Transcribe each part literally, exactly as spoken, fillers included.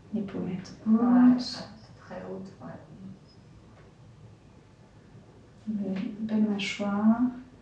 Les pommettes Ouais, hautes. c'est très haute. Ouais. Belle, belle mâchoire.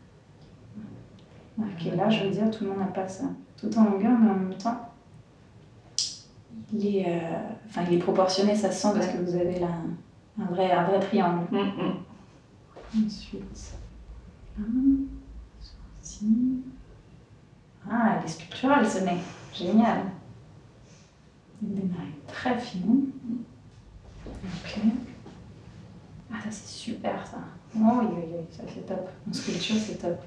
Ok, là, je veux dire, tout le monde n'a pas ça. Tout en longueur, mais en même temps, il est, euh, enfin, il est proportionné, ça se sent, parce que vous avez là un, un vrai, un vrai triangle. Mm -hmm. Ensuite, là, ici. Ah, elle est sculpturale, ce nez. Génial. Des mailles très fines. Ok. Ah, ça, c'est super, ça. Oh, oui, oui, oui, ça, c'est top. En sculpture, c'est top.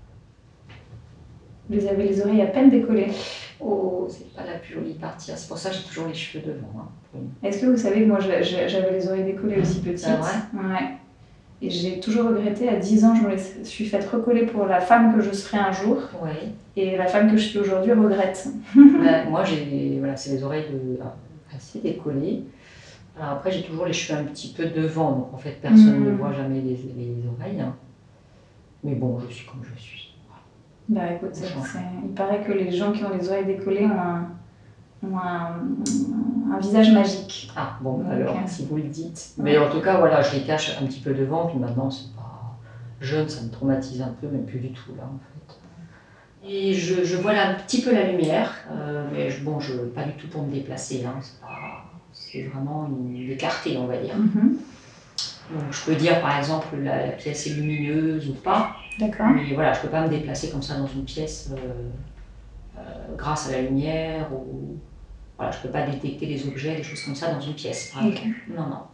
Vous avez les oreilles à peine décollées. Oh, c'est pas la plus jolie partie. C'est pour ça que j'ai toujours les cheveux devant. Hein. Est-ce que vous savez que moi, j'avais les oreilles décollées aussi petites. C'est vrai? Ouais. Et j'ai toujours regretté, à dix ans, je me suis faite recoller pour la femme que je serai un jour. Oui. Et la femme que je suis aujourd'hui regrette. Ben, moi, j'ai, voilà, c'est les oreilles de, assez décollées. Alors après, j'ai toujours les cheveux un petit peu devant, donc en fait, personne mmh. ne voit jamais les, les oreilles. Hein. Mais bon, je suis comme je suis. Bah écoute, c'est, c'est... il paraît que les gens qui ont les oreilles décollées ont un, ont un, un visage magique. Ah bon, donc, alors, euh... si vous le dites. Mais ouais. En tout cas, voilà, je les cache un petit peu devant, puis maintenant, c'est pas jeune, ça me traumatise un peu, même plus du tout, là, en fait. Et je, je vois là, un petit peu la lumière, euh, mais je, bon, je, pas du tout pour me déplacer, hein, c'est, pas, c'est vraiment une, une écartée, on va dire. Mm-hmm. Donc, je peux dire, par exemple, la, la pièce est lumineuse ou pas. D'accord. Mais voilà, je ne peux pas me déplacer comme ça dans une pièce euh, euh, grâce à la lumière ou voilà, je ne peux pas détecter des objets, des choses comme ça dans une pièce. Okay. Non, non.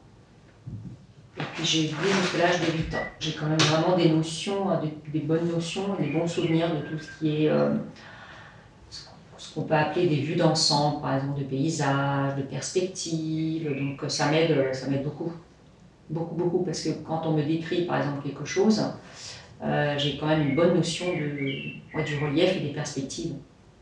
Et puis j'ai vu jusqu'à l'âge de huit ans. J'ai quand même vraiment des notions, des, des bonnes notions, des bons souvenirs de tout ce qui est euh, ce qu'on peut appeler des vues d'ensemble, par exemple de paysages, de perspectives. Donc ça m'aide, ça m'aide beaucoup. Beaucoup, beaucoup, parce que quand on me décrit par exemple quelque chose, Euh, j'ai quand même une bonne notion de, ouais, du relief et des perspectives.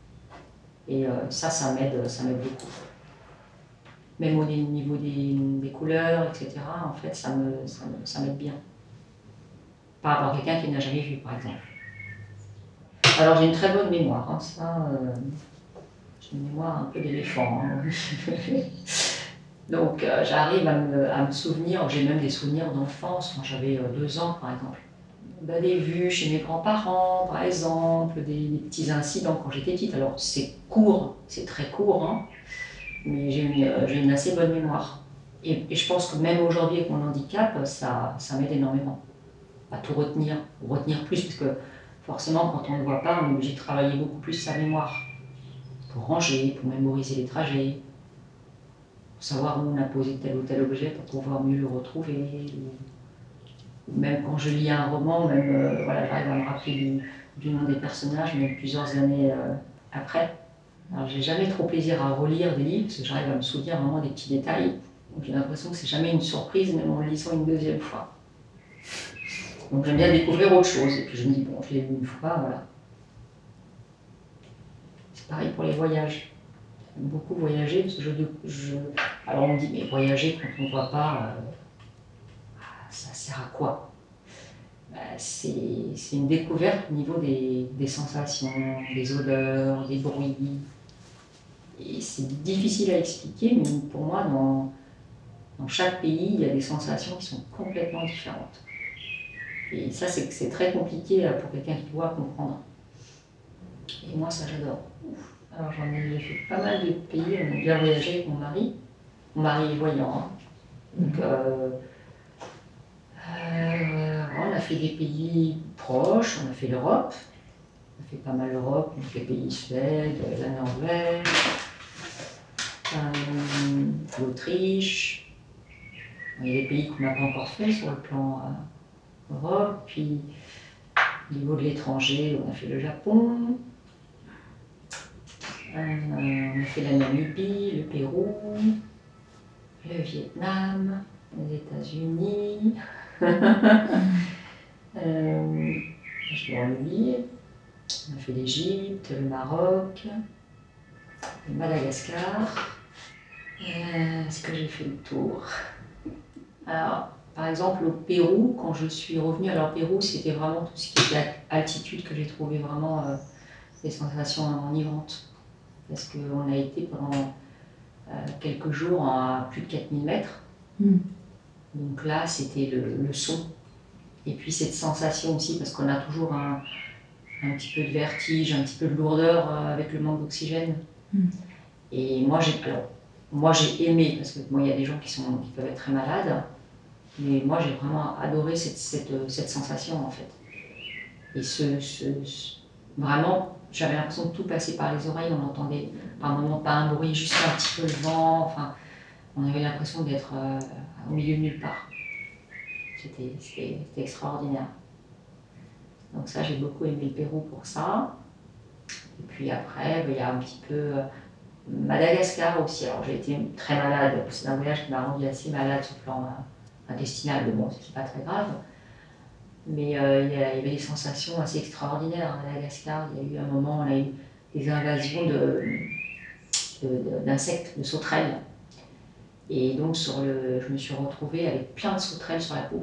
Et euh, ça, ça m'aide, ça m'aide beaucoup. Même au niveau des, des couleurs, et cetera, en fait, ça, me, ça, me, ça m'aide bien. Par rapport à quelqu'un qui n'a jamais vu, par exemple. Alors, j'ai une très bonne mémoire. Hein, ça, euh, j'ai une mémoire un peu d'éléphant. Hein. Donc, euh, j'arrive à me, à me souvenir, j'ai même des souvenirs d'enfance, quand j'avais euh, deux ans, par exemple. Ben, des vues chez mes grands-parents, par exemple, des, des petits incidents quand j'étais petite. Alors c'est court, c'est très court, hein, mais j'ai une, euh, j'ai une assez bonne mémoire. Et, et je pense que même aujourd'hui avec mon handicap, ça, ça m'aide énormément à tout retenir, ou retenir plus, parce que forcément quand on ne voit pas, on est obligé de travailler beaucoup plus sa mémoire. Pour ranger, pour mémoriser les trajets, pour savoir où on a posé tel ou tel objet pour pouvoir mieux le retrouver. Même quand je lis un roman, même euh, voilà, j'arrive à me rappeler du, du nom des personnages, même plusieurs années euh, après. Alors j'ai jamais trop plaisir à relire des livres, parce que j'arrive à me souvenir vraiment des petits détails. Donc j'ai l'impression que c'est jamais une surprise, même en le lisant une deuxième fois. Donc j'aime bien découvrir autre chose, et puis je me dis, bon, je l'ai lu une fois, voilà. C'est pareil pour les voyages. J'aime beaucoup voyager, parce que je, je... Alors on me dit, mais voyager quand on ne voit pas, euh, ça sert à quoi? C'est, c'est une découverte au niveau des, des sensations, des odeurs, des bruits. Et c'est difficile à expliquer, mais pour moi, dans, dans chaque pays, il y a des sensations qui sont complètement différentes. Et ça, c'est, c'est très compliqué pour quelqu'un qui doit comprendre. Et moi, ça, j'adore. Alors, j'en ai, j'ai fait pas mal de pays, on a bien voyagé avec mon mari. Mon mari est voyant. Hein. Donc, euh, Euh, on a fait des pays proches, on a fait l'Europe, on a fait pas mal l'Europe, on a fait les pays Suède, la Norvège, euh, l'Autriche. Il y a des pays qu'on n'a pas encore fait sur le plan euh, Europe, puis au niveau de l'étranger, on a fait le Japon, euh, on a fait la Namibie, le Pérou, le Vietnam, les États-Unis. euh, je dois le lire. On a fait l'Égypte, le Maroc, le Madagascar. Euh, est-ce que j'ai fait le tour? Alors, par exemple, au Pérou, quand je suis revenue, alors au Pérou, c'était vraiment tout ce qui était altitude que j'ai trouvé vraiment euh, des sensations enivrantes. Parce qu'on a été pendant euh, quelques jours à plus de quatre mille mètres. Mm. Donc là, c'était le, le son. Et puis cette sensation aussi, parce qu'on a toujours un, un petit peu de vertige, un petit peu de lourdeur euh, avec le manque d'oxygène. Mm. Et moi, j'ai, alors, moi, j'ai aimé, parce que moi, il y a des gens qui, sont, qui peuvent être très malades, mais moi, j'ai vraiment adoré cette, cette, cette sensation, en fait. Et ce, ce, ce, vraiment, j'avais l'impression de tout passer par les oreilles, on entendait par moments pas un bruit, juste un petit peu le vent, enfin, on avait l'impression d'être euh, au milieu de nulle part. C'était, c'était, c'était extraordinaire. Donc ça, j'ai beaucoup aimé le Pérou pour ça. Et puis après, il y a un petit peu euh, Madagascar aussi. Alors j'ai été très malade, c'est un voyage qui m'a rendu assez malade sur le plan euh, intestinal, mais bon, c'est pas très grave. Mais euh, il, y a, il y avait des sensations assez extraordinaires à Madagascar. Il y a eu un moment où on a eu des invasions de, de, de, d'insectes, de sauterelles. Et donc sur le, je me suis retrouvée avec plein de sauterelles sur la peau.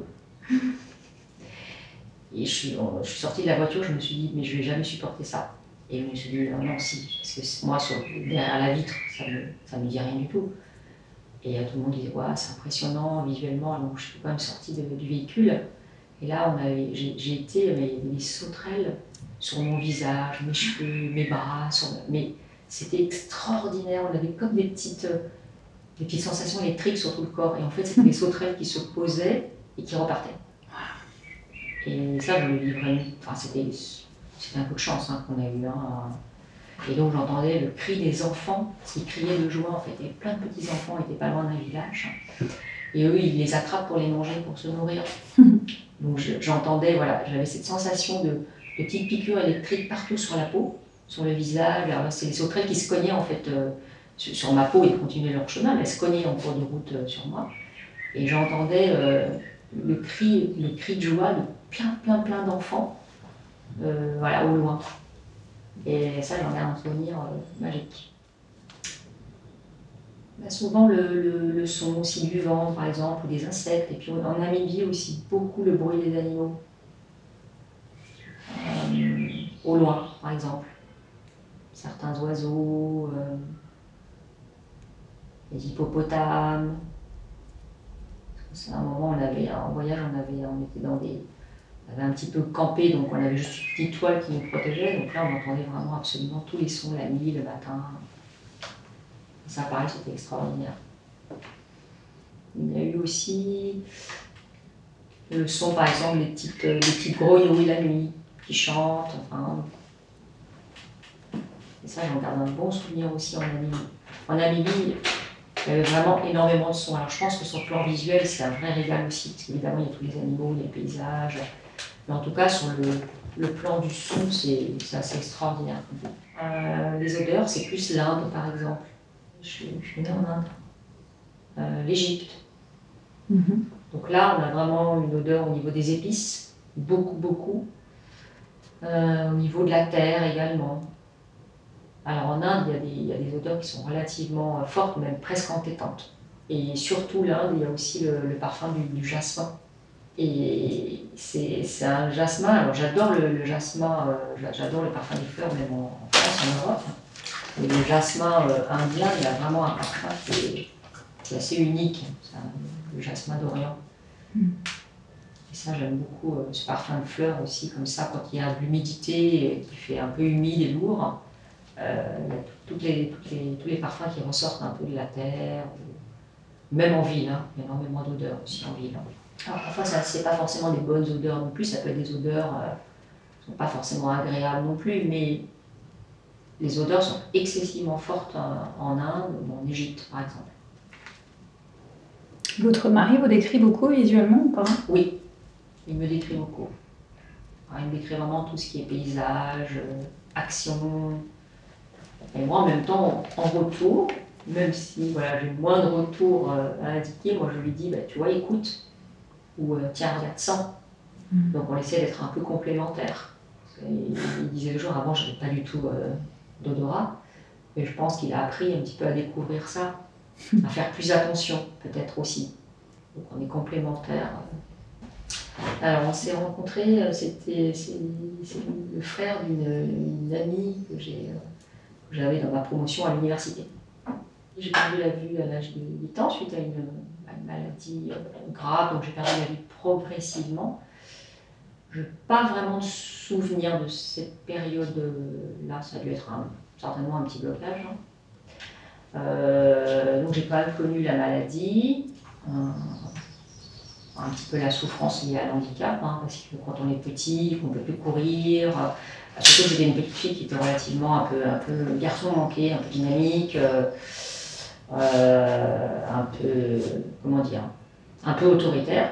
Et je suis, je suis sortie de la voiture, je me suis dit, mais je ne vais jamais supporter ça. Et je me suis dit, non, non, si, parce que moi, sur, derrière la vitre, ça ne me, ça me dit rien du tout. Et euh, tout le monde disait, ouais, c'est impressionnant visuellement. Donc je suis quand même sortie de, du véhicule. Et là, on avait, j'ai, j'ai été, mais il y avait des sauterelles sur mon visage, mes cheveux, mes bras. Sur, mais c'était extraordinaire. On avait comme des petites, des petites sensations électriques sur tout le corps. Et en fait, c'était des sauterelles qui se posaient et qui repartaient. Et ça, je le vivrais. Enfin, c'était, c'était un coup de chance hein, qu'on a eu. Hein. Et donc, j'entendais le cri des enfants, qui criaient de joie. En fait, il y avait plein de petits enfants, ils n'étaient pas loin d'un village. Et eux, ils les attrapent pour les manger, pour se nourrir. Donc, je, j'entendais, voilà, j'avais cette sensation de, de petites piqûres électriques partout sur la peau, sur le visage. Alors, c'est les sauterelles qui se cognaient en fait euh, sur, sur ma peau et continuaient leur chemin, mais elles se cognaient en cours de route euh, sur moi. Et j'entendais euh, le cri, le cri de joie de plein, plein, plein d'enfants, euh, voilà, au loin. Et ça, j'en ai un souvenir euh, magique. Bah, souvent, le, le, le son aussi du vent, par exemple, ou des insectes. Et puis en Namibie aussi, beaucoup le bruit des animaux. Euh, au loin, par exemple. Certains oiseaux, euh, les hippopotames. C'est un moment, on avait, en voyage, on, avait, on était dans des... On avait un petit peu campé, donc on avait juste une petite toile qui nous protégeait. Donc là, on entendait vraiment absolument tous les sons, la nuit, le matin. Et ça, pareil, c'était extraordinaire. Il y a eu aussi le son, par exemple, des petites, des petites grenouilles la nuit qui chantent. Enfin. Et ça, j'en garde un bon souvenir aussi en Namibie. En Namibie, il y avait vraiment énormément de sons. Alors je pense que sur le plan visuel, c'est un vrai régal aussi, parce qu'évidemment, il y a tous les animaux, il y a les paysages. Mais en tout cas, sur le, le plan du son, c'est, c'est assez extraordinaire. Euh, les odeurs, c'est plus l'Inde, par exemple. Je suis, je suis née en Inde. Euh, L'Égypte. Mm-hmm. Donc là, on a vraiment une odeur au niveau des épices, beaucoup, beaucoup. Euh, au niveau de la terre également. Alors en Inde, il y a des, il y a des odeurs qui sont relativement fortes, même presque entêtantes. Et surtout l'Inde, il y a aussi le, le parfum du, du jasmin. Et c'est, c'est un jasmin, alors j'adore le, le jasmin, euh, j'adore le parfum des fleurs, même en, en France, en Europe. Mais le jasmin euh, indien, il a vraiment un parfum qui est, qui est assez unique, c'est un, le jasmin d'Orient. Mm. Et ça, j'aime beaucoup euh, ce parfum de fleurs aussi, comme ça, quand il y a de l'humidité, qui fait un peu humide et lourd. Euh, il y a toutes les, toutes les, tous les parfums qui ressortent un peu de la terre, même en ville, hein. Il y a énormément d'odeurs aussi en ville. Alors parfois, ça c'est pas forcément des bonnes odeurs non plus, ça peut être des odeurs euh, qui ne sont pas forcément agréables non plus, mais les odeurs sont excessivement fortes en, en Inde ou en Égypte, par exemple. Votre mari vous décrit beaucoup visuellement ou pas? Oui, il me décrit beaucoup. Alors, il me décrit vraiment tout ce qui est paysage, euh, action. Et moi, en même temps, en retour, même si voilà, j'ai moins de retour euh, à indiquer, moi je lui dis, bah, tu vois, écoute, ou euh, tiens, regarde ça. Mmh. Donc on essaie d'être un peu complémentaires. Il, il disait toujours, avant, je n'avais pas du tout euh, d'odorat, mais je pense qu'il a appris un petit peu à découvrir ça, à faire plus attention, peut-être aussi. Donc on est complémentaires. Alors on s'est rencontrés, c'était c'est, c'est le frère d'une, d'une amie que j'ai... Euh, j'avais dans ma promotion à l'université. J'ai perdu la vue à l'âge de huit ans suite à une, à une maladie grave, donc j'ai perdu la vue progressivement. Je n'ai pas vraiment de souvenir de cette période-là, ça a dû être un, certainement un petit blocage. Hein. Euh, donc j'ai pas connu la maladie, euh, un petit peu la souffrance liée à l'handicap, hein, parce que quand on est petit, qu'on ne peut plus courir, euh, surtout j'étais une petite fille qui était relativement un peu, un peu garçon manqué, un peu dynamique, euh, euh, un peu, comment dire, un peu autoritaire.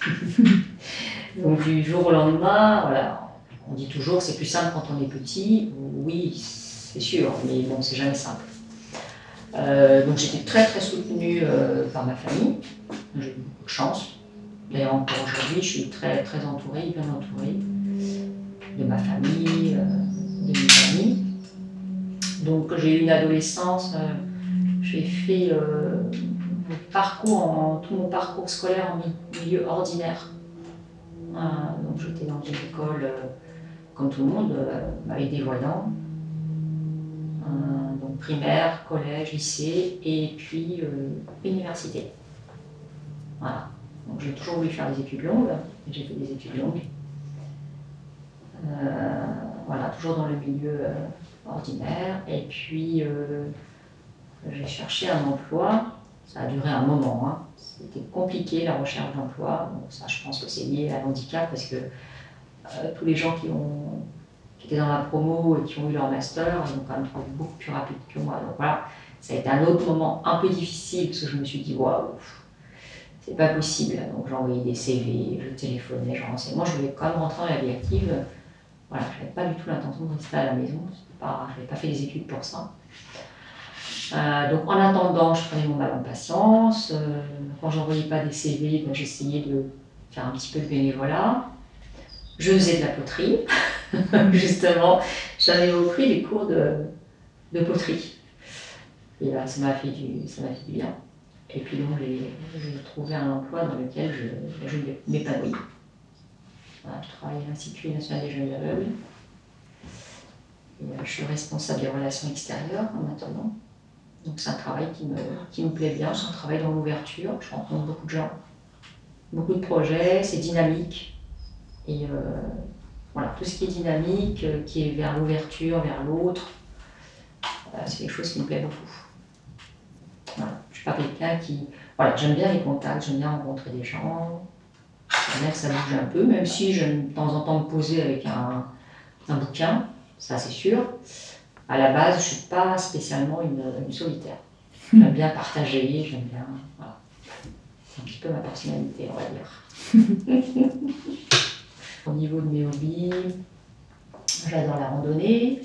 Donc du jour au lendemain, voilà, on dit toujours c'est plus simple quand on est petit. Oui, c'est sûr, mais bon, c'est jamais simple. Euh, donc j'étais très très soutenue euh, par ma famille. J'ai eu beaucoup de chance. D'ailleurs encore aujourd'hui, je suis très très entourée, bien entourée de ma famille, euh, de mes amis. Donc j'ai eu une adolescence, euh, j'ai fait euh, mon parcours en, tout mon parcours scolaire en milieu ordinaire. Euh, donc j'étais dans une école euh, comme tout le monde, euh, avec des voyants. Euh, donc primaire, collège, lycée et puis euh, université. Voilà. Donc j'ai toujours voulu faire des études longues et j'ai fait des études longues. Euh, voilà, toujours dans le milieu euh, ordinaire. Et puis euh, j'ai cherché un emploi. Ça a duré un moment. Hein. C'était compliqué la recherche d'emploi. Donc ça, je pense que c'est lié à l'handicap parce que euh, tous les gens qui ont qui étaient dans la promo et qui ont eu leur master, ils ont quand même trouvé beaucoup plus rapide que moi. Donc voilà, ça a été un autre moment un peu difficile parce que je me suis dit, waouh, c'est pas possible. Donc j'ai envoyé des C V, je téléphonais, je renseignais. Moi, je voulais quand même rentrer dans la vie active. Voilà, je n'avais pas du tout l'intention de rester à la maison. Pas, je n'avais pas fait des études pour ça. Euh, donc en attendant, je prenais mon mal en patience. Euh, quand j'envoyais pas des C V, ben, j'essayais de faire un petit peu de bénévolat. Je faisais de la poterie. Justement, j'avais repris des cours de, de poterie. Et là, ça m'a fait du, ça m'a fait du bien. Et puis donc, j'ai, j'ai trouvé un emploi dans lequel je, je m'épanouis. Voilà, je travaille à l'Institut national des jeunes aveugles. Et euh, je suis responsable des relations extérieures maintenant. Donc c'est un travail qui me, qui me plaît bien. C'est un travail dans l'ouverture. Je rencontre beaucoup de gens, beaucoup de projets, c'est dynamique. Et euh, voilà, tout ce qui est dynamique, euh, qui est vers l'ouverture, vers l'autre, euh, c'est quelque chose qui me plaît beaucoup. Voilà. Je ne suis pas quelqu'un qui... Voilà, j'aime bien les contacts, j'aime bien rencontrer des gens, j'aime bien que ça bouge un peu, même si j'aime de temps en temps me poser avec un, un bouquin, ça c'est sûr. À la base, je ne suis pas spécialement une, une solitaire. J'aime bien partager, j'aime bien... Voilà. C'est un petit peu ma personnalité, on va dire. Au niveau de mes hobbies, j'adore la randonnée.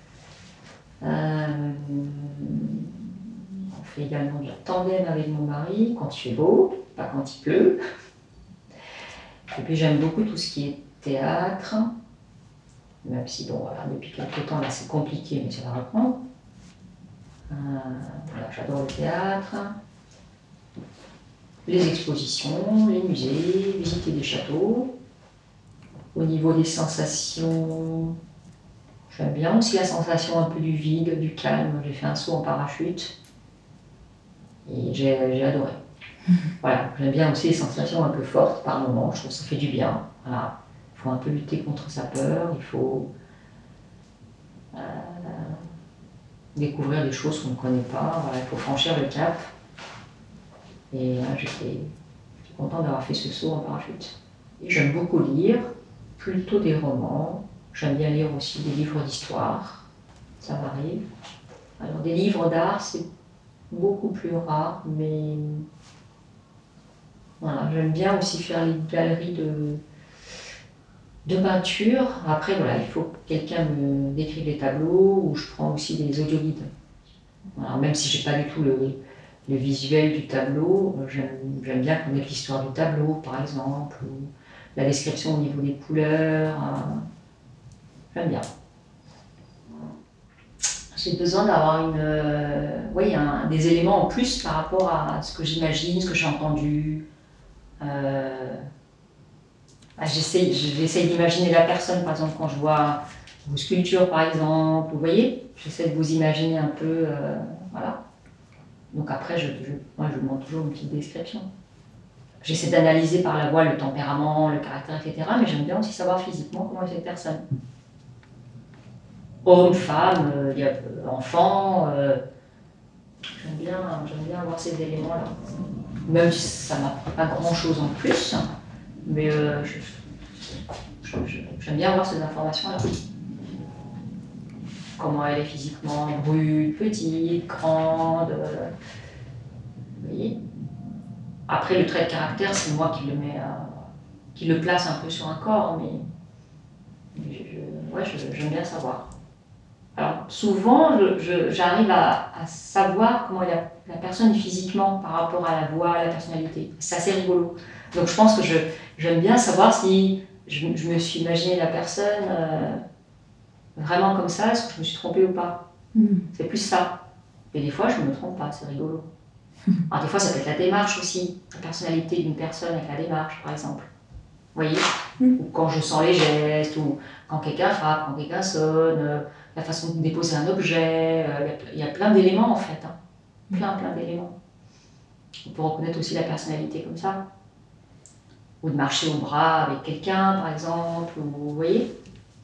Euh, on fait également du tandem avec mon mari quand il fait beau, pas quand il pleut. Et puis j'aime beaucoup tout ce qui est théâtre, même si bon voilà, depuis quelques temps là c'est compliqué, mais ça va reprendre. Euh, voilà, j'adore le théâtre, les expositions, les musées, visiter des châteaux. Au niveau des sensations, j'aime bien aussi la sensation un peu du vide, du calme. J'ai fait un saut en parachute et j'ai, j'ai adoré. Voilà, j'aime bien aussi les sensations un peu fortes par moments, je trouve que ça fait du bien. Voilà. Il faut un peu lutter contre sa peur, il faut euh, découvrir des choses qu'on ne connaît pas, voilà, il faut franchir le cap. Et là, j'étais, j'étais contente d'avoir fait ce saut en parachute. Et j'aime beaucoup lire, plutôt des romans. J'aime bien lire aussi des livres d'histoire, ça m'arrive. Alors des livres d'art, c'est beaucoup plus rare, mais voilà, j'aime bien aussi faire les galeries de, de peinture. Après, voilà, il faut que quelqu'un me décrive les tableaux, ou je prends aussi des audioguides. Alors, même si je n'ai pas du tout le, le visuel du tableau, j'aime, j'aime bien connaître l'histoire du tableau, par exemple, ou la description au niveau des couleurs. J'aime bien. J'ai besoin d'avoir une, euh, oui, un, des éléments en plus par rapport à ce que j'imagine, ce que j'ai entendu. Euh, j'essaie, j'essaie d'imaginer la personne, par exemple, quand je vois vos sculptures, par exemple. Vous voyez, j'essaie de vous imaginer un peu, euh, voilà. Donc après, je, je, moi, je demande toujours une petite description. J'essaie d'analyser par la voix le tempérament, le caractère, et cetera. Mais j'aime bien aussi savoir physiquement comment est cette personne. Homme, femme, euh, y a, euh, enfant. Euh, j'aime bien, j'aime bien avoir ces éléments-là. Même si ça ne m'apprend pas grand-chose en plus. Mais euh, je, je, je, j'aime bien avoir ces informations-là. Comment elle est physiquement, brute, petite, grande. Euh, vous voyez. Après, le trait de caractère, c'est moi qui le mets, à, qui le place un peu sur un corps, mais, mais je, je, ouais, je, j'aime bien savoir. Alors, souvent, je, je, j'arrive à, à savoir comment la, la personne est physiquement par rapport à la voix, à la personnalité. C'est assez rigolo. Donc, je pense que je, j'aime bien savoir si je, je me suis imaginé la personne euh, vraiment comme ça, est-ce que je me suis trompée ou pas. Mm. C'est plus ça. Et des fois, je ne me trompe pas, c'est rigolo. Alors, des fois, ça peut être la démarche aussi, la personnalité d'une personne avec la démarche, par exemple. Vous voyez ? Mm. Ou quand je sens les gestes, ou quand quelqu'un frappe, quand quelqu'un sonne, euh, la façon de déposer un objet. Euh, il y a plein d'éléments, en fait. Hein. Plein, plein d'éléments. On peut reconnaître aussi la personnalité comme ça. Ou de marcher au bras avec quelqu'un, par exemple. Ou, vous voyez ?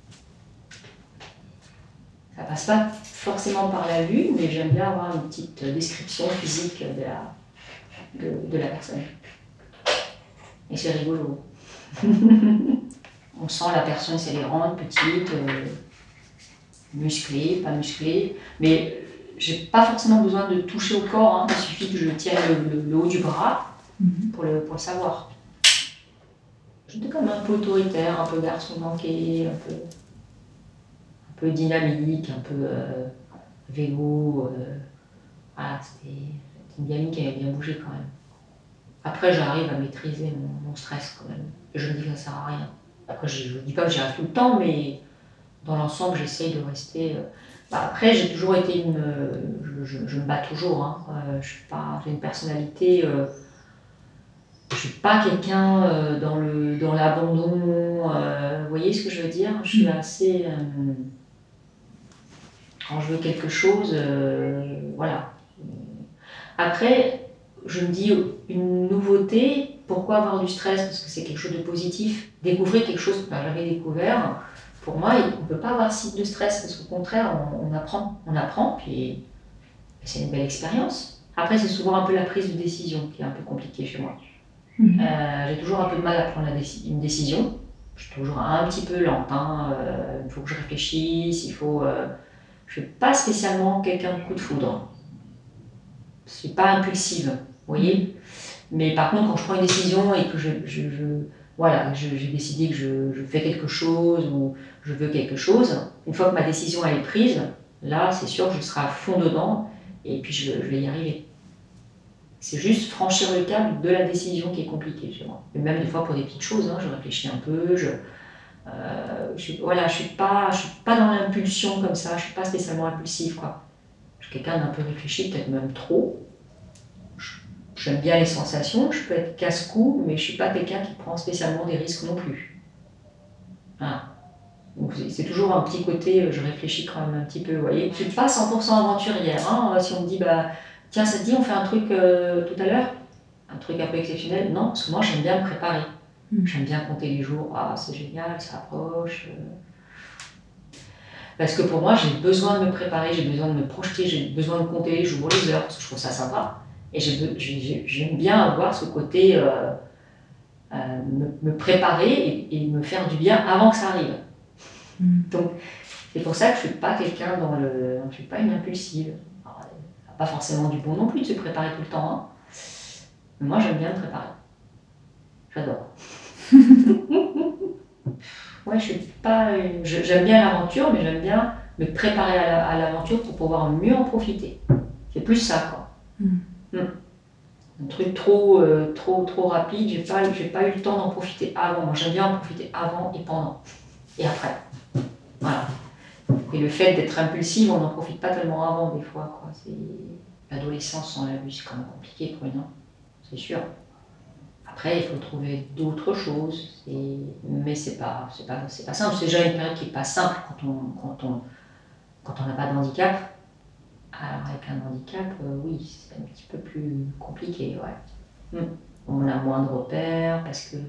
Ça passe pas forcément par la vue, mais j'aime bien avoir une petite description physique de la, de, de la personne. Et c'est rigolo. On sent la personne, si elle est grande, petite, euh, musclée, pas musclée. Mais j'ai pas forcément besoin de toucher au corps, hein. Il suffit que je tienne le, le, le haut du bras pour le, pour le savoir. J'étais comme un peu autoritaire, un peu garçon manqué, un peu... un peu dynamique, un peu euh, vélo. Euh, voilà, c'était une gamine qui avait bien bougé quand même. Après, j'arrive à maîtriser mon, mon stress quand même. Et je me dis que ça sert à rien. Après, je ne dis pas que j'y arrive tout le temps, mais dans l'ensemble, j'essaye de rester. Euh... Bah, après, j'ai toujours été une. Je, je, je me bats toujours. Hein. Euh, je suis pas. J'ai une personnalité. Euh... Je suis pas quelqu'un euh, dans le dans l'abandon. Euh... Vous voyez ce que je veux dire ? Je suis assez. Euh... Quand je veux quelque chose, euh, voilà. Après, je me dis, une nouveauté, pourquoi avoir du stress ? Parce que c'est quelque chose de positif. Découvrir quelque chose que ben, j'avais découvert, pour moi, on ne peut pas avoir si de stress, parce qu'au contraire, on, on apprend. On apprend, puis c'est une belle expérience. Après, c'est souvent un peu la prise de décision qui est un peu compliquée chez moi. Mmh. Euh, j'ai toujours un peu de mal à prendre la déci- une décision. Je suis toujours un petit peu lente. Hein. Euh, il faut que je réfléchisse, il faut... Euh, je ne suis pas spécialement quelqu'un de coup de foudre. Je ne suis pas impulsive, vous voyez. Mais par contre, quand je prends une décision et que je, je, je voilà, je, j'ai décidé que je, je fais quelque chose ou je veux quelque chose, une fois que ma décision elle est prise, là, c'est sûr que je serai à fond dedans et puis je, je vais y arriver. C'est juste franchir le cap de la décision qui est compliquée chez moi. Et même des fois pour des petites choses, hein, je réfléchis un peu, je... Euh, je voilà, je suis pas, je suis pas dans l'impulsion comme ça. Je suis pas spécialement impulsive, quoi. Je suis quelqu'un d'un peu réfléchi, peut-être même trop. Je, j'aime bien les sensations. Je peux être casse-cou, mais je suis pas quelqu'un qui prend spécialement des risques non plus. Voilà. Donc c'est, c'est toujours un petit côté. Je réfléchis quand même un petit peu. Vous voyez, je suis pas cent pour cent aventurière. Hein. Si on me dit, bah tiens, ça te dit, on fait un truc euh, tout à l'heure, un truc un peu exceptionnel. Non, parce que moi j'aime bien me préparer. J'aime bien compter les jours, ah c'est génial, ça approche. Parce que pour moi, j'ai besoin de me préparer, j'ai besoin de me projeter, j'ai besoin de compter les jours, les heures, parce que je trouve ça sympa. Et j'ai, j'ai, j'aime bien avoir ce côté, euh, euh, me, me préparer et, et me faire du bien avant que ça arrive. Mm. Donc c'est pour ça que je ne suis pas quelqu'un dans le... Je ne suis pas une impulsive. Alors, pas forcément du bon non plus de se préparer tout le temps. Hein. Mais moi, j'aime bien me préparer. J'adore. Ouais, je suis pas une... je, j'aime bien l'aventure, mais j'aime bien me préparer à, la, à l'aventure pour pouvoir mieux en profiter. C'est plus ça, quoi. Mm. Mm. Un truc trop, euh, trop, trop rapide, j'ai pas, j'ai pas eu le temps d'en profiter avant. Moi, j'aime bien en profiter avant et pendant. Et après. Voilà. Et le fait d'être impulsive, on n'en profite pas tellement avant, des fois, quoi. C'est... L'adolescence sans la vue, c'est quand même compliqué pour une, c'est sûr. Après, il faut trouver d'autres choses, et... mais c'est pas, c'est pas, c'est pas simple. C'est déjà une période qui n'est pas simple quand on quand on, quand on n'a pas de handicap. Alors avec un handicap, euh, oui, c'est un petit peu plus compliqué, ouais. Mm. On a moins de repères parce que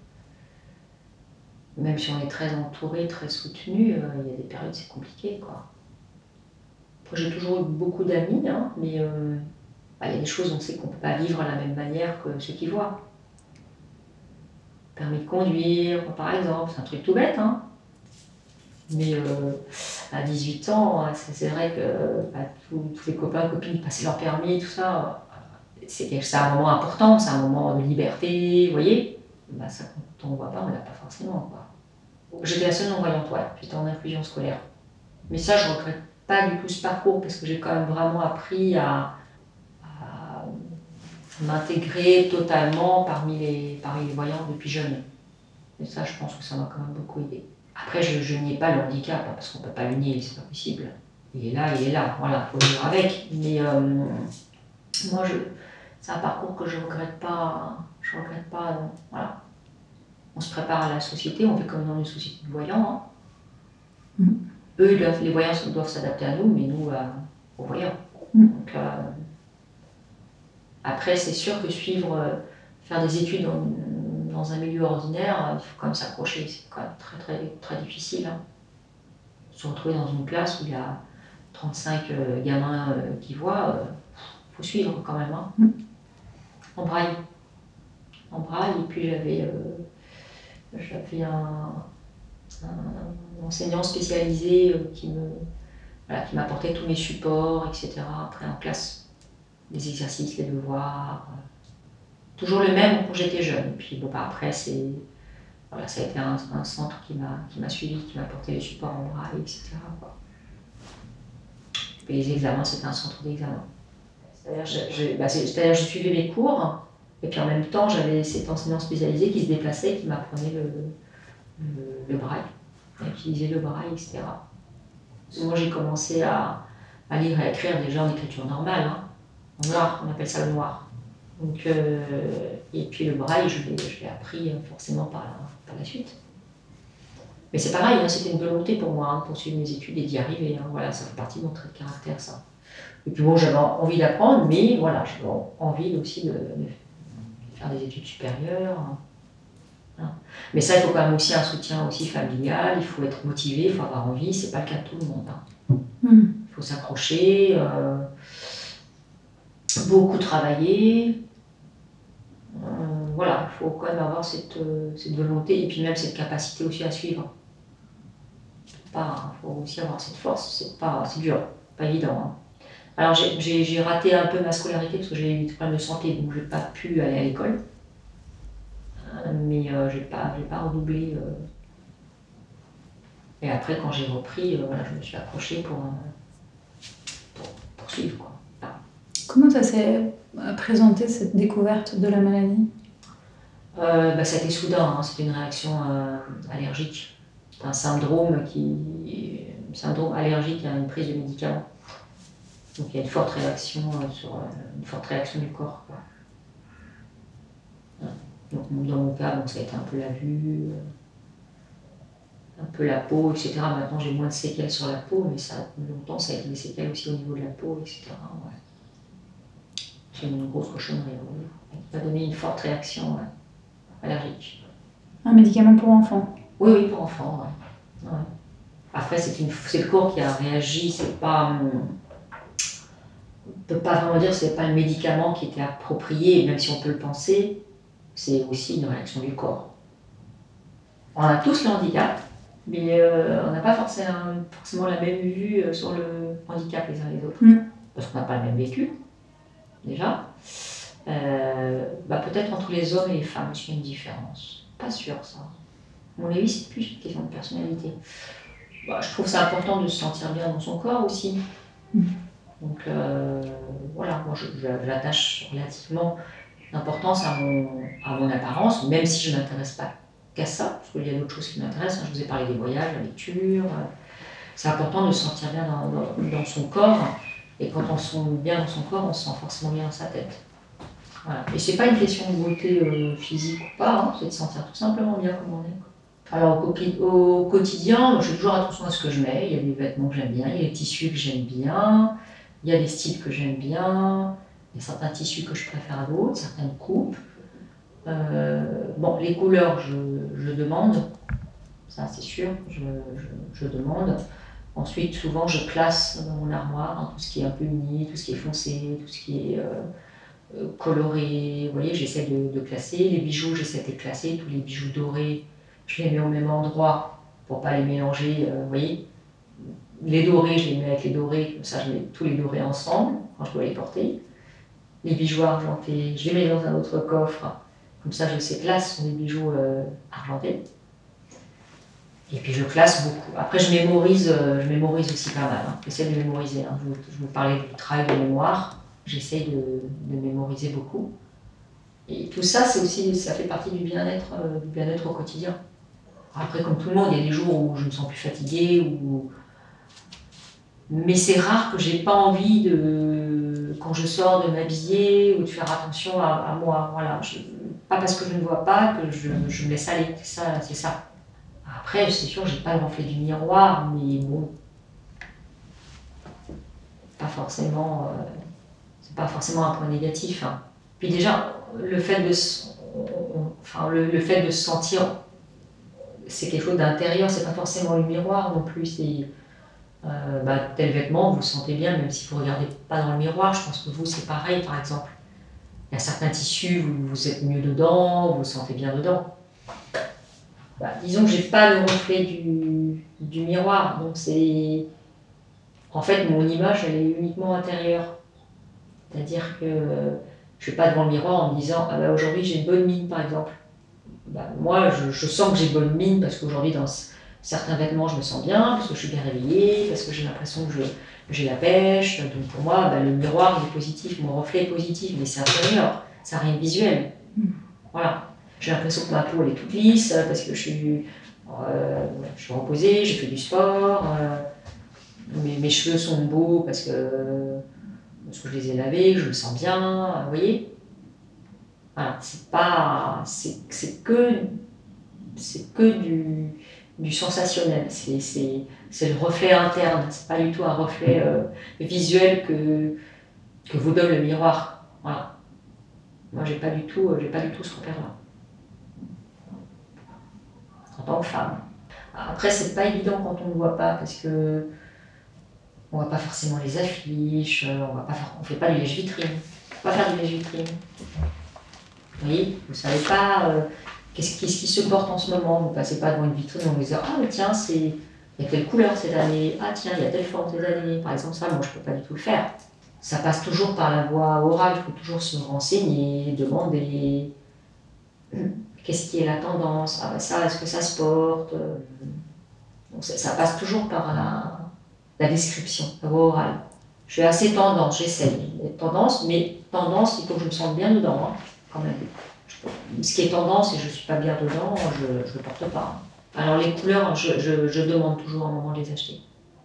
même si on est très entouré, très soutenu, euh, il y a des périodes c'est compliqué, quoi. Après, j'ai toujours eu beaucoup d'amis, hein, mais euh, bah, il y a des choses on sait qu'on ne peut pas vivre de la même manière que ceux qui voient. Permis de conduire, par exemple, c'est un truc tout bête, hein. Mais euh, à dix-huit ans, c'est, c'est vrai que bah, tous, tous les copains, copines passaient leur permis, tout ça. C'est, c'est un moment important, c'est un moment de liberté, vous voyez. Bah, ça, quand on ne voit pas, on ne l'a pas forcément, quoi. J'étais la seule non-voyante, ouais. J'étais en inclusion scolaire. Mais ça, je ne regrette pas du tout ce parcours parce que j'ai quand même vraiment appris à, à m'intégrer totalement parmi les, parmi les voyants depuis jeune. Et ça, je pense que ça m'a quand même beaucoup aidé. Après, je ne nie pas le handicap, hein, parce qu'on ne peut pas le nier, c'est pas possible. Il est là, il est là, voilà, il faut vivre avec. Mais euh, moi, je, c'est un parcours que je ne regrette pas, je regrette pas, non. Voilà. On se prépare à la société, on fait comme dans une société de voyants. Hein. Mm. Eux, ils doivent, les voyants doivent s'adapter à nous, mais nous, euh, aux voyants. Mm. Donc, euh, après, c'est sûr que suivre, euh, faire des études dans, dans un milieu ordinaire, il faut quand même s'accrocher, c'est quand même très, très, très difficile. Hein. Se retrouver dans une classe où il y a trente-cinq euh, gamins euh, qui voient, il euh, faut suivre quand même. Hein. Mm. En braille. En braille, et puis j'avais, euh, j'avais un, un enseignant spécialisé euh, qui, me, voilà, qui m'apportait tous mes supports, et cetera. Après en classe, les exercices, les devoirs. Euh, toujours le même quand j'étais jeune. Puis bon, bah, après, c'est, voilà, ça a été un, un centre qui m'a, qui m'a suivi, qui m'a apporté les supports en braille, et cetera. Quoi. Et les examens, c'était un centre d'examen. C'est-à-dire, je, je, bah, c'est, c'est-à-dire, je suivais mes cours, et puis en même temps, j'avais cet enseignant spécialisé qui se déplaçait, qui m'apprenait le, le, le braille, à utiliser le braille, et cetera. Moi, j'ai commencé à, à lire et à écrire déjà en écriture normale, hein, en noir, on appelle ça le noir. Donc, euh, et puis le braille, je l'ai, je l'ai appris forcément par la, par la suite. Mais c'est pareil, hein, c'était une volonté pour moi hein, de poursuivre mes études et d'y arriver. Hein, voilà, ça fait partie de mon trait de caractère, ça. Et puis bon, j'avais envie d'apprendre, mais voilà, j'avais envie aussi de, de faire des études supérieures. Hein. Mais ça, il faut quand même aussi un soutien aussi familial, il faut être motivé, il faut avoir envie, c'est pas le cas de tout le monde. Hein. Mm. Il faut s'accrocher, euh, beaucoup travailler. Euh, voilà, il faut quand même avoir cette, euh, cette volonté et puis même cette capacité aussi à suivre. Il faut aussi avoir cette force, c'est, pas, c'est dur, pas évident. Hein. Alors j'ai, j'ai, j'ai raté un peu ma scolarité parce que j'ai eu des problèmes de santé, donc je n'ai pas pu aller à l'école. Euh, mais euh, je n'ai pas, j'ai pas redoublé. Euh... Et après, quand j'ai repris, euh, voilà, je me suis accrochée pour, euh, pour poursuivre. Quoi. Voilà. Comment ça s'est présenté cette découverte de la maladie? euh, bah, Ça a été soudain, hein, c'était une réaction euh, allergique. C'est un syndrome, qui, syndrome allergique à une prise de médicaments. Donc il y a une forte réaction, euh, sur, euh, une forte réaction du corps. Quoi. Donc, dans mon cas, bon, ça a été un peu la vue, un peu la peau, et cetera. Maintenant, j'ai moins de séquelles sur la peau, mais ça, longtemps, ça a été des séquelles aussi au niveau de la peau, et cetera. Ouais. J'ai une grosse cochonnerie, oui. Qui m'a donné une forte réaction ouais, allergique. Un médicament pour enfants? Oui, oui, pour enfants, ouais. Ouais. Après, c'est, une, c'est le corps qui a réagi, c'est pas... Hum, on ne peut pas vraiment dire que ce n'est pas un médicament qui était approprié, même si on peut le penser, c'est aussi une réaction du corps. On a tous le handicap, mais euh, on n'a pas forcément, forcément la même vue sur le handicap les uns les autres. Mm. Parce qu'on n'a pas le même vécu, déjà. Euh, bah peut-être entre les hommes et les femmes, il y a une différence. Pas sûr, ça. À mon avis, c'est plus une question de personnalité. Bah, je trouve ça important de se sentir bien dans son corps aussi. Mm. Donc euh, voilà, moi je, je, j'attache relativement d'importance à mon, à mon apparence, même si je ne m'intéresse pas qu'à ça, parce qu'il y a d'autres choses qui m'intéressent. Je vous ai parlé des voyages, la lecture. C'est important de se sentir bien dans, dans, dans son corps. Et quand on se sent bien dans son corps, on se sent forcément bien dans sa tête. Voilà. Et c'est pas une question de beauté euh, physique ou pas, hein, c'est de se sentir tout simplement bien comme on est. Alors au, au quotidien, je fais toujours attention à ce que je mets. Il y a des vêtements que j'aime bien, il y a des tissus que j'aime bien. Il y a des styles que j'aime bien, il y a certains tissus que je préfère à d'autres, certaines coupes. Euh, bon, les couleurs, je, je demande, ça c'est sûr, je, je, je demande. Ensuite, souvent, je classe dans mon armoire hein, tout ce qui est un peu uni, tout ce qui est foncé, tout ce qui est euh, euh, coloré. Vous voyez, j'essaie de, de classer. Les bijoux, j'essaie de les classer. Tous les bijoux dorés, je les mets au même endroit pour pas les mélanger. Euh, vous voyez, les dorés, je les mets avec les dorés, comme ça, je mets tous les dorés ensemble quand je dois les porter. Les bijoux argentés, je les mets dans un autre coffre. Comme ça, je sais que là, ce sont des bijoux euh, argentés. Et puis je classe beaucoup. Après, je mémorise, euh, je mémorise aussi pas mal. Hein. J'essaie de mémoriser. Hein. Je, je vous parlais du travail de mémoire. J'essaie de, de mémoriser beaucoup. Et tout ça, c'est aussi, ça fait partie du bien-être, euh, du bien-être au quotidien. Après, comme tout le monde, il y a des jours où je me sens plus fatiguée, ou... mais c'est rare que j'ai pas envie de, quand je sors, de m'habiller ou de faire attention à, à moi. Voilà. Je... Pas parce que je ne vois pas que je, je me laisse aller. C'est ça, c'est ça. Après, c'est sûr, j'ai pas le reflet du miroir, mais bon, pas forcément, euh, c'est pas forcément un point négatif. Hein. Puis déjà, le fait de, enfin, le, le fait de se sentir, c'est quelque chose d'intérieur, c'est pas forcément le miroir non plus. C'est euh, bah, tel vêtement, vous le sentez bien, même si vous regardez pas dans le miroir. Je pense que vous, c'est pareil, par exemple. Il y a certains tissus, vous, vous êtes mieux dedans, vous vous sentez bien dedans. Bah, disons que j'ai pas le reflet du, du miroir, donc c'est... En fait, mon image, elle est uniquement intérieure. C'est-à-dire que je ne suis pas devant le miroir en me disant ah bah, aujourd'hui j'ai une bonne mine, par exemple. Bah, moi, je, je sens que j'ai bonne mine parce qu'aujourd'hui, dans certains vêtements, je me sens bien, parce que je suis bien réveillée, parce que j'ai l'impression que je, j'ai la pêche. Donc pour moi, bah, le miroir il est positif, mon reflet est positif, mais c'est intérieur, ça n'a rien de visuel. Voilà. J'ai l'impression que ma peau elle est toute lisse parce que je suis, euh, je suis reposée, j'ai fait du sport. Euh, Mes, mes cheveux sont beaux parce que, parce que je les ai lavés, je me sens bien, vous voyez. Voilà, c'est pas, c'est, c'est que, c'est que du, du sensationnel. C'est, c'est, c'est le reflet interne. C'est pas du tout un reflet euh, visuel que, que vous donne le miroir. Voilà. Moi, j'ai pas du tout, j'ai pas du tout ce repère-là. En tant que femme. Après, c'est pas évident quand on ne voit pas parce que on voit pas forcément les affiches, on va pas faire, on fait pas du lèche-vitrine. On va pas faire du lèche-vitrine. Vous voyez, vous savez pas euh, qu'est-ce, qu'est-ce qui se porte en ce moment. Vous passez pas devant une vitrine en vous disant ah mais tiens c'est il y a telle couleur cette année, ah tiens il y a telle forme cette année. Par exemple ça, moi je peux pas du tout le faire. Ça passe toujours par la voie orale. Il faut toujours se renseigner, demander qu'est-ce qui est la tendance. Ah ben ça, est-ce que ça se porte. Donc, ça, ça passe toujours par la la description, la voie orale. Je suis assez tendance, j'essaye d'être tendance, mais tendance, il faut que je me sente bien dedans, hein, quand même. Je, ce qui est tendance et je ne suis pas bien dedans, je ne le porte pas. Alors les couleurs, je, je, je demande toujours un moment de les acheter.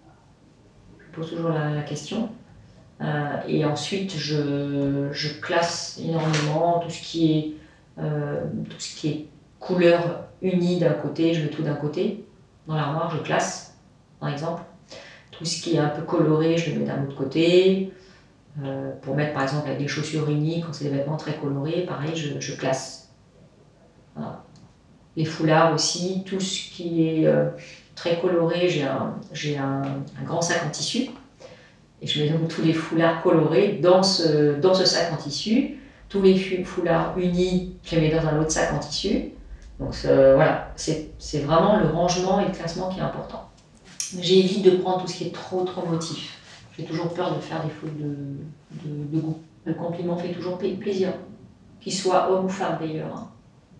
Je pose toujours la, la question. Euh, et ensuite, je, je classe énormément tout ce qui est, euh, tout ce qui est couleur unie d'un côté, je mets tout d'un côté. Dans l'armoire, je classe, par exemple. Tout ce qui est un peu coloré, je le mets d'un autre côté. Euh, pour mettre par exemple avec des chaussures unies, quand c'est des vêtements très colorés, pareil, je, je classe. Voilà. Les foulards aussi, tout ce qui est euh, très coloré, j'ai, un, j'ai un, un grand sac en tissu. Et je mets donc tous les foulards colorés dans ce, dans ce sac en tissu. Tous les foulards unis, je les mets dans un autre sac en tissu. Donc euh, voilà, c'est, c'est vraiment le rangement et le classement qui est important. J'évite de prendre tout ce qui est trop trop motif. J'ai toujours peur de faire des fautes de, de, de goût. Le compliment fait toujours plaisir, qu'il soit homme ou femme d'ailleurs. Hein.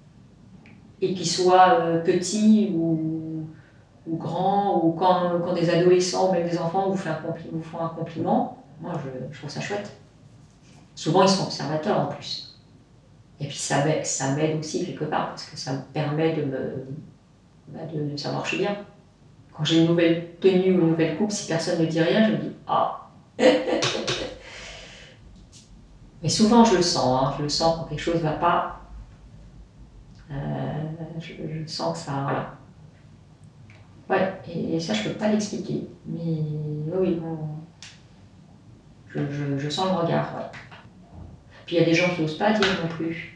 Et qu'il soit euh, petit ou, ou grand, ou quand, quand des adolescents ou même des enfants vous, fait un vous font un compliment, moi je, je trouve ça chouette. Souvent ils sont observateurs en plus. Et puis ça m'aide, ça m'aide aussi quelque part, parce que ça me permet de, me, bah, de, de savoir que je suis bien. Quand j'ai une nouvelle tenue ou une nouvelle coupe, si personne ne dit rien, je me dis ah. Mais souvent je le sens, hein, je le sens quand quelque chose ne va pas. Euh, je, je sens que ça. Voilà. Ouais, et, et ça je peux pas l'expliquer. Mais oui, bon, Je, je, je sens le regard, ouais. Puis il y a des gens qui n'osent pas dire non plus.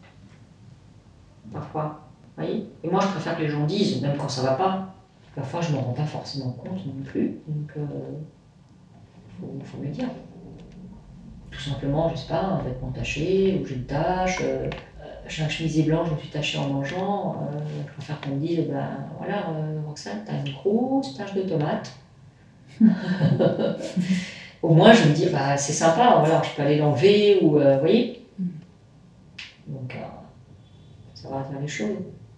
Parfois. Vous voyez? Et moi, je préfère que les gens disent, même quand ça va pas. Parfois, je ne m'en rends pas forcément compte non plus. Donc, il euh, faut, faut me le dire. Tout simplement, je sais pas, un vêtement taché, ou j'ai une tache, euh, j'ai un chemisier blanc, je me suis tachée en mangeant. Euh, je préfère qu'on me dise, ben voilà, euh, Roxane, t'as une grosse tache de tomate. Au moins, je me dis, bah, c'est sympa, voilà, je peux aller l'enlever, ou euh, vous voyez. Donc, euh, ça va faire les choses.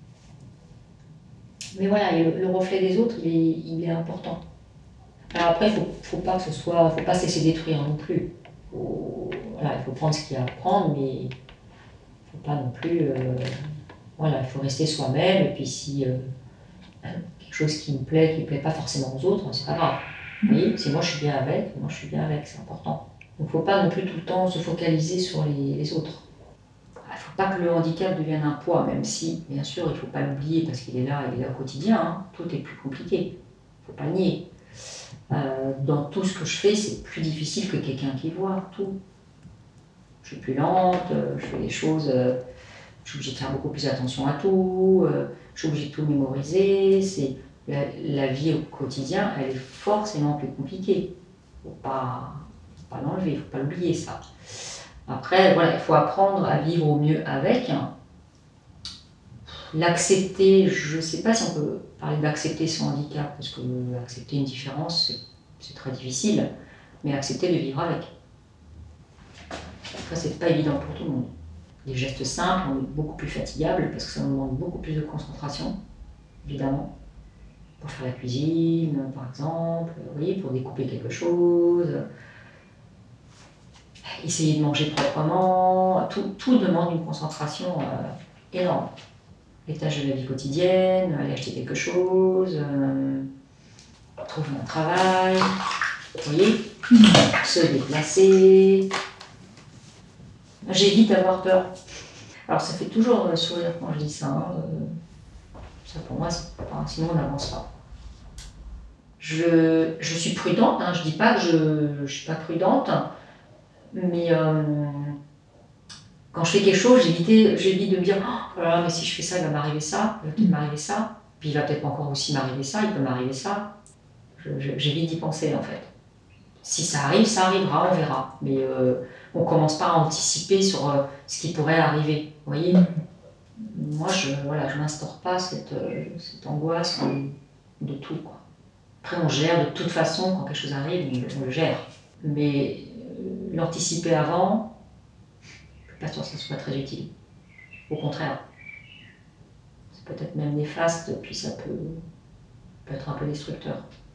Mais voilà, le, le reflet des autres, il est, il est important. Alors après, il ne faut, faut pas que ce soit, faut pas se laisser détruire non plus. Faut, voilà, il faut prendre ce qu'il y a à prendre, mais il ne faut pas non plus. Euh, voilà, il faut rester soi-même. Et puis si euh, quelque chose qui me plaît, qui ne plaît pas forcément aux autres, c'est pas grave. Vous voyez, si moi je suis bien avec, moi je suis bien avec, c'est important. Donc il ne faut pas non plus tout le temps se focaliser sur les, les autres. Il ne faut pas que le handicap devienne un poids, même si, bien sûr, il ne faut pas l'oublier parce qu'il est là, il est là au quotidien. Hein. Tout est plus compliqué. Il ne faut pas le nier. Euh, dans tout ce que je fais, c'est plus difficile que quelqu'un qui voit tout. Je suis plus lente, euh, je fais des choses, euh, je suis obligée de faire beaucoup plus attention à tout, euh, je suis obligée de tout mémoriser. C'est, la, la vie au quotidien, elle est forcément plus compliquée. Il ne faut pas, faut pas l'enlever, il ne faut pas l'oublier ça. Après, voilà, il faut apprendre à vivre au mieux avec. L'accepter, je ne sais pas si on peut parler d'accepter son handicap, parce que accepter une différence, c'est, c'est très difficile, mais accepter de vivre avec. Ça, c'est pas évident pour tout le monde. Les gestes simples, on est beaucoup plus fatigables, parce que ça nous demande beaucoup plus de concentration, évidemment. Pour faire la cuisine, par exemple, oui, pour découper quelque chose, essayer de manger proprement, tout, tout demande une concentration euh, énorme. Les tâches de la vie quotidienne, aller acheter quelque chose, euh, trouver un travail, vous voyez, se déplacer. J'évite d'avoir peur. Alors ça fait toujours euh, sourire quand je dis ça. Hein. Euh, ça pour moi, c'est pas, sinon on n'avance pas. Je, je suis prudente, hein, je dis pas que je ne suis pas prudente, mais euh, quand je fais quelque chose, j'évite, j'évite de me dire oh là là, mais si je fais ça, il va m'arriver ça, il va peut-être m'arriver ça, puis il va peut-être encore aussi m'arriver ça, il peut m'arriver ça. Je, je, j'évite d'y penser en fait. Si ça arrive, ça arrivera, on verra. Mais euh, on ne commence pas à anticiper sur euh, ce qui pourrait arriver. Vous voyez, moi, je ne voilà, je m'instaure pas cette, euh, cette angoisse de, de tout. Quoi. Après, on gère de toute façon, quand quelque chose arrive, on, on le gère. Mais euh, l'anticiper avant, je ne suis pas sûre que ça soit très utile. Au contraire. C'est peut-être même néfaste, puis ça peut, peut être un peu destructeur.